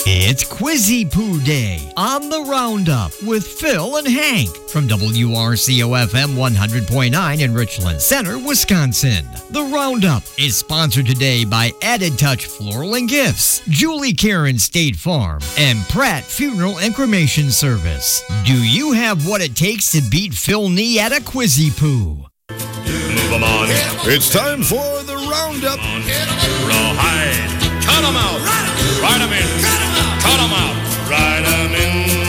It's Quizzy Poo Day on the Roundup with Phil and Hank from WRCO-FM 100.9 in Richland Center, Wisconsin. The Roundup is sponsored today by Added Touch Floral and Gifts, Julie Karen State Farm, and Pratt Funeral and Cremation Service. Do you have what it takes to beat Phil Nee at a Quizzy Poo? Move 'em on. It's time for the Roundup. Rawhide. Cut 'em out. Ride 'em in. Cut 'em out. Ride 'em in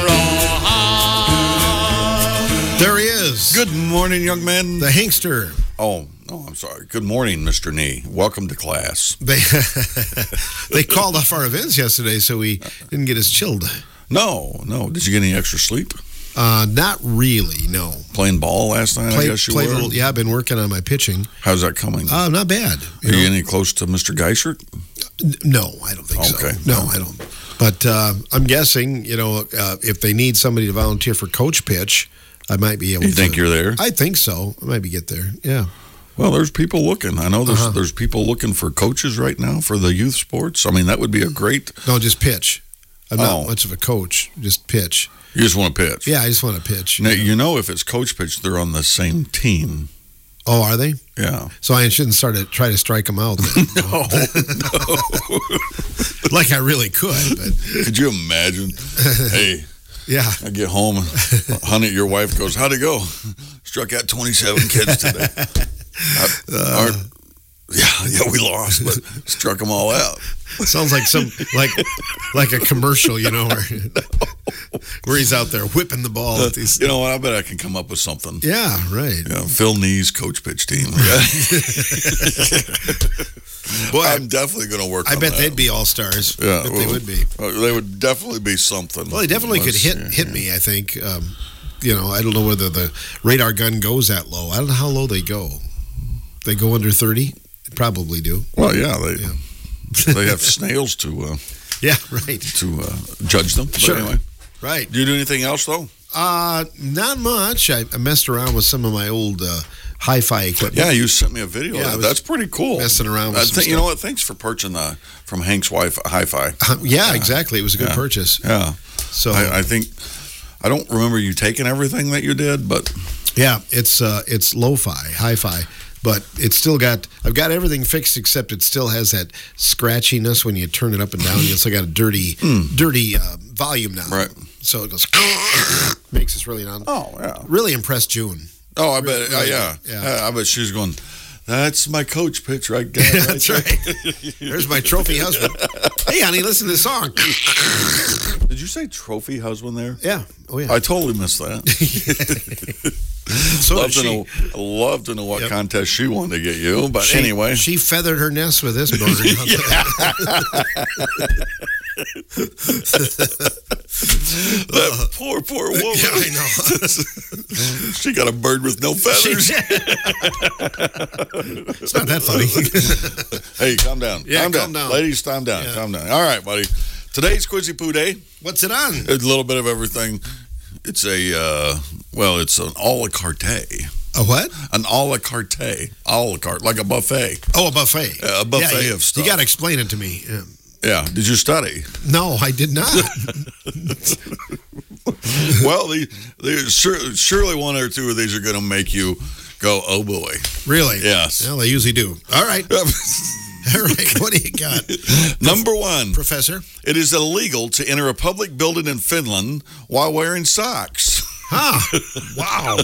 rawhide. There he is. Good morning, young man. The Hankster. Oh, no, I'm sorry. Good morning, Mr. Nee. Welcome to class. They called off our events yesterday, so we didn't get as chilled. No. Did you get any extra sleep? Not really, no. Playing ball last night, I guess you were? I've been working on my pitching. How's that coming? Not bad. Are you any close to Mr. Geisert? No, I don't think so. Okay. No, I don't. But I'm guessing, if they need somebody to volunteer for coach pitch, I might be able to. You think you're there? I think so. I might get there, yeah. Well, there's people looking. I know there's people looking for coaches right now for the youth sports. I mean, that would be a great... No, just pitch. I'm not much of a coach, just pitch. You just want to pitch? Yeah, I just want to pitch. Now, if it's coach pitch, they're on the same team. Oh, are they? Yeah. So I shouldn't try to strike them out then. No. Like I really could. But. Could you imagine? Hey. Yeah. I get home, and honey, your wife goes, how'd it go? Struck out 27 kids today. Yeah, we lost, but struck them all out. Sounds like like a commercial, where he's out there whipping the ball at these. You know what? I bet I can come up with something. Yeah, right. Phil Nee's coach pitch team. Boy, I'm definitely going to work on that. I bet they'd be all-stars. Yeah, they would be. They would definitely be something. Well, they definitely could hit me, I think. I don't know whether the radar gun goes that low. I don't know how low they go. They go under 30? They probably do. Well, yeah, they have snails to right. to judge them. But sure. Anyway. Right. Do you do anything else, though? Not much. I messed around with some of my old hi-fi equipment. Yeah, you sent me a video. Yeah, that's pretty cool. Messing around with some stuff. You know what? Thanks for purchasing from Hank's wife hi-fi. Yeah, exactly. It was a good purchase. Yeah. So I think I don't remember you taking everything that you did, but yeah, it's lo-fi, hi-fi. But it's still I've got everything fixed except it still has that scratchiness when you turn it up and down. You still got a dirty volume now. Right. So it goes, makes us really loud. Oh, yeah. Really impressed June. Oh, I bet. Really, yeah. I bet she's going, that's my coach pitch right there. Yeah, that's right. There's my trophy husband. Hey, honey, listen to this song. Did you say trophy husband there? Yeah. Oh, yeah. I totally missed that. So love to know what contest she wanted to get you. But anyway. She feathered her nest with this bird. That poor woman. Yeah, I know. She got a bird with no feathers. It's not that funny. Hey, calm down. Yeah, calm down. Ladies, calm down. Yeah. Calm down. All right, buddy. Today's Quizzy Poo Day. What's it on? A little bit of everything. It's it's an a la carte. A what? An a la carte. A la carte, like a buffet. Oh, a buffet. A buffet of stuff. You got to explain it to me. Yeah. Did you study? No, I did not. Well, surely one or two of these are going to make you go, oh, boy. Really? Yes. Well, they usually do. All right. All right. What do you got? Number one. Professor? It is illegal to enter a public building in Finland while wearing socks. Huh. Wow.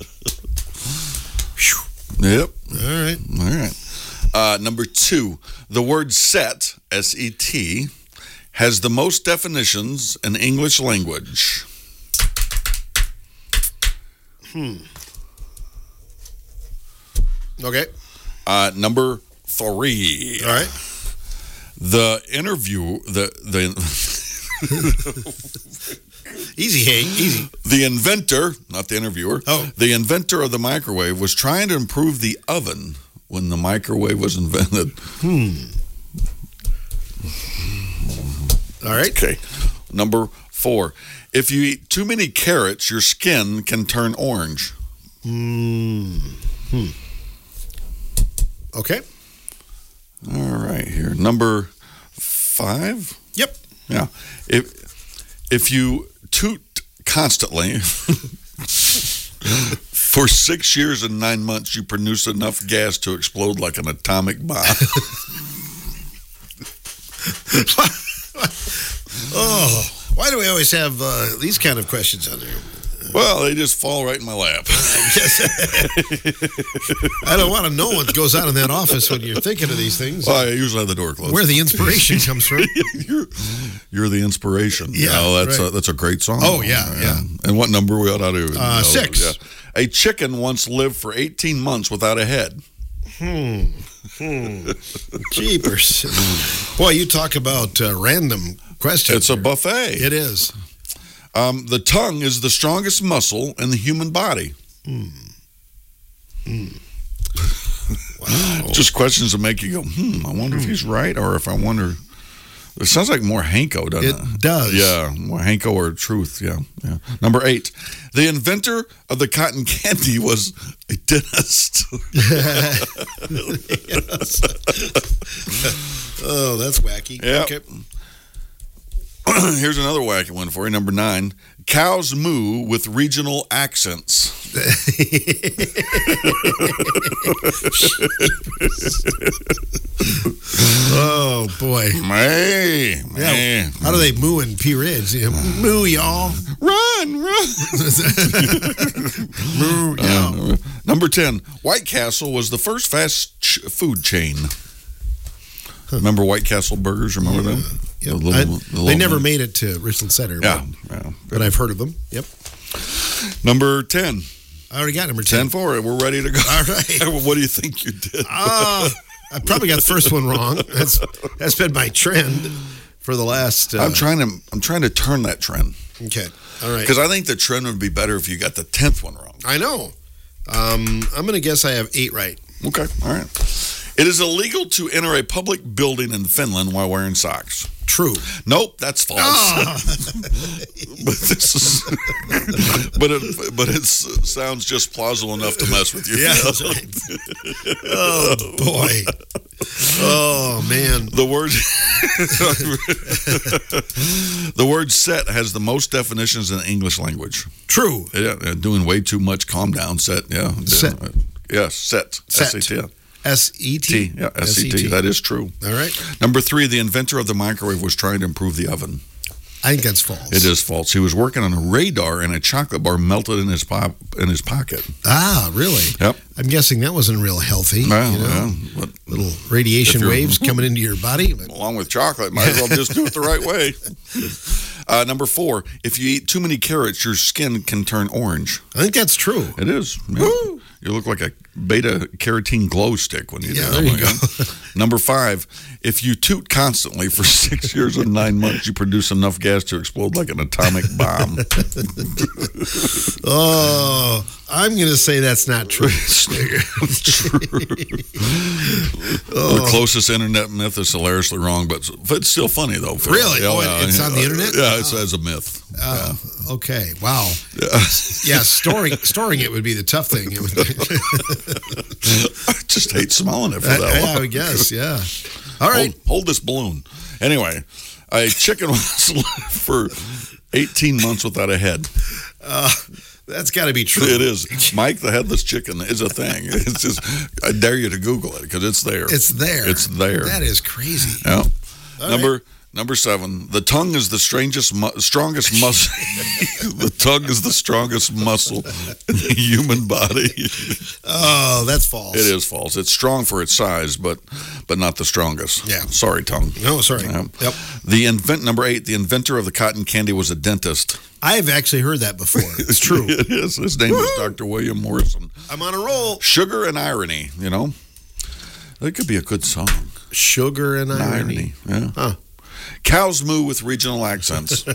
Yep. All right. Number two. The word set, S-E-T, has the most definitions in English language. Okay. Number three. All right. The interview, Easy, Hank. Easy. The inventor, not the interviewer, the inventor of the microwave was trying to improve the oven when the microwave was invented. All right. Okay. Number four. If you eat too many carrots, your skin can turn orange. Okay. All right, here. Number five. Yep. Yeah. If you toot constantly for 6 years and 9 months, you produce enough gas to explode like an atomic bomb. Oh, why do we always have these kind of questions on there? Well, they just fall right in my lap. I don't want to know what goes on in that office when you're thinking of these things. Well, I usually have the door closed. Where the inspiration comes from. You're the inspiration. Yeah, that's a great song. Oh, yeah. And what number we ought to do? 6. Yeah. A chicken once lived for 18 months without a head. Jeepers. Boy, you talk about random questions. It's a buffet. It is. The tongue is the strongest muscle in the human body. Wow. Just questions that make you go, I wonder if he's right, or if I wonder. It sounds like more Hanko, doesn't it? It does. Yeah, more Hanko or Truth. Yeah. Number 8. The inventor of the cotton candy was a dentist. Oh, that's wacky. Yep. Okay. Here's another wacky one for you. Number 9. Cows moo with regional accents. Oh, boy. May. Yeah. How do they moo in P. Ridge? Moo, y'all. Run. Moo, y'all. Number 10. White Castle was the first fast food chain. Remember White Castle burgers? Remember them? Yep. The They never made it to Richland Center. Yeah. But I've heard of them. Yep. Number 10. I already got number 10. 10 for it. We're ready to go. All right. What do you think you did? I probably got the first one wrong. That's been my trend for the last. I'm trying to turn that trend. Okay. All right. Because I think the trend would be better if you got the 10th one wrong. I know. I'm going to guess I have 8 right. Okay. All right. It is illegal to enter a public building in Finland while wearing socks. True. Nope, that's false. Oh. but it sounds just plausible enough to mess with you. Yeah. That's right. Oh boy. Oh man. The word set has the most definitions in the English language. True. Yeah, doing way too much. Calm down. Set. Yeah. Set. Yeah. Set. S-E-T. S-E-T? Yeah, S-E-T. That is true. All right. Number 3, the inventor of the microwave was trying to improve the oven. I think that's false. It is false. He was working on a radar and a chocolate bar melted in his pocket. Ah, really? Yep. I'm guessing that wasn't real healthy. Well, little radiation waves coming into your body. But... Along with chocolate, might as well just do it the right way. Number 4, if you eat too many carrots, your skin can turn orange. I think that's true. It is. Yeah. You look like a beta carotene glow stick when you do that. There you go. Number 5, if you toot constantly for 6 years and 9 months, you produce enough gas to explode like an atomic bomb. Oh, I'm going to say that's not true. True. The closest internet myth is hilariously wrong, but it's still funny, though. Phil. Really? It's on the internet? Yeah, it's as a myth. Okay, wow. Yeah, storing it would be the tough thing. I just hate smelling it for that long. I guess, yeah. All right. Hold this balloon. Anyway, a chicken was lived for 18 months without a head. That's got to be true. It is. Mike the Headless Chicken is a thing. It's just, I dare you to Google it because it's there. It's there. It's there. That is crazy. Yeah. Number 7, the tongue is the strongest muscle. The tongue is the strongest muscle in the human body. Oh, that's false. It is false. It's strong for its size, but not the strongest. Yeah. Sorry, tongue. No, sorry. Yep. Number 8, the inventor of the cotton candy was a dentist. I've actually heard that before. It's true. It is. His name is Dr. William Morrison. I'm on a roll. Sugar and irony, That could be a good song. Sugar and irony. Yeah. Huh. Cows moo with regional accents.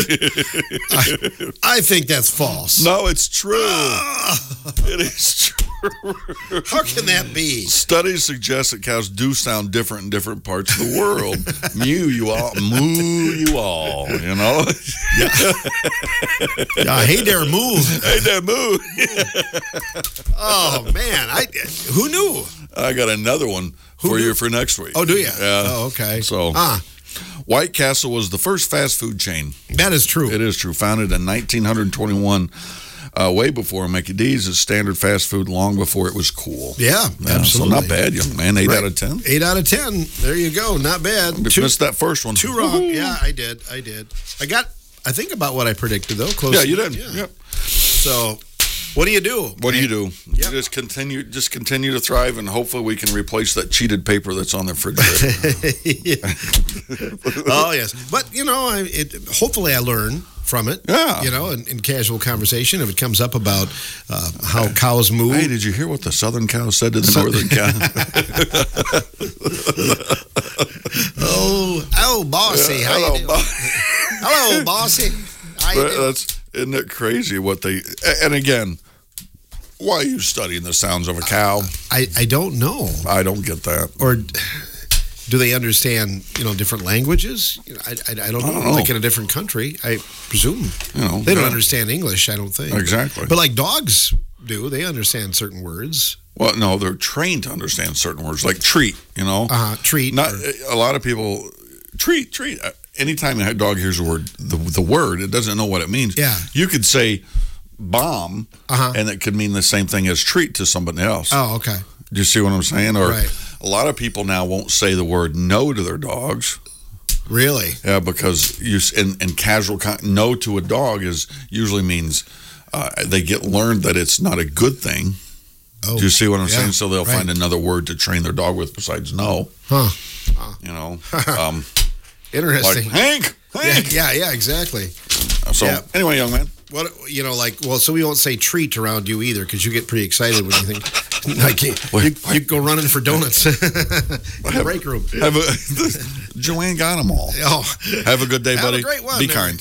I think that's false. No, it's true. It is true. How can that be? Studies suggest that cows do sound different in different parts of the world. Mew you all, moo you all, Yeah, hey there, moo. Hey there, moo. Oh, man. Who knew? I got another one for you for next week. Oh, do you? Yeah. Oh, okay. So, White Castle was the first fast food chain. That is true. It is true. Founded in 1921, way before Mickey D's, as standard fast food, long before it was cool. Yeah, absolutely. So not bad, young man. 8 out of 10. 8 out of 10. There you go. Not bad. Missed that first one. 2 wrong. Yeah, I did. I think about what I predicted, though. Close. Yeah, you did. Yeah. Yep. So, what do you do? What do you do? Yep. Just continue to thrive, and hopefully we can replace that cheated paper that's on the refrigerator. Oh, yes. But, hopefully I learn from it. Yeah. In casual conversation, if it comes up about how cows move. Hey, did you hear what the southern cow said to the northern cow? Oh, bossy. Yeah, how hello, you doing? Hello, bossy. How you doing? Isn't it crazy what they... And again, why are you studying the sounds of a cow? I don't know. I don't get that. Or do they understand, different languages? I don't know. Like in a different country, I presume. They don't understand English, I don't think. Exactly. But like dogs do, they understand certain words. Well, no, they're trained to understand certain words, like treat, Treat. Not a lot of people... Treat. Anytime a dog hears the word, it doesn't know what it means. Yeah. You could say bomb, and it could mean the same thing as treat to somebody else. Oh, okay. Do you see what I'm saying? Or right. A lot of people now won't say the word no to their dogs. Really? Yeah, because in casual no to a dog usually means they get learned that it's not a good thing. Oh, do you see what I'm saying? So they'll right. find another word to train their dog with besides no. Huh. Like Interesting. Hank. Yeah, exactly. So anyway, young man. What so we won't say treat around you either because you get pretty excited when you think you go running for donuts in the break room. Joanne got them all. Oh, have a good day, buddy. Have a great one. Be kind.